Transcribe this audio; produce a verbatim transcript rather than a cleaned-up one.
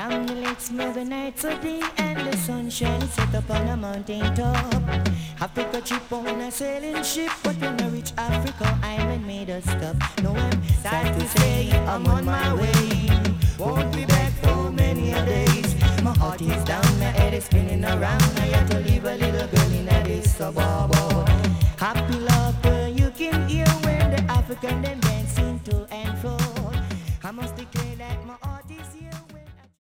Down the lakes, moving night to day, and the sunshine set up on a mountain top. Africa trip on a sailing ship, but when I reach Africa, island made us stop. No, I'm sad to say I'm on my way. Won't be back for many a days. My heart is down, my head is spinning around. I have to leave a little girl in a this suburb. Happy laughter you can hear when the African them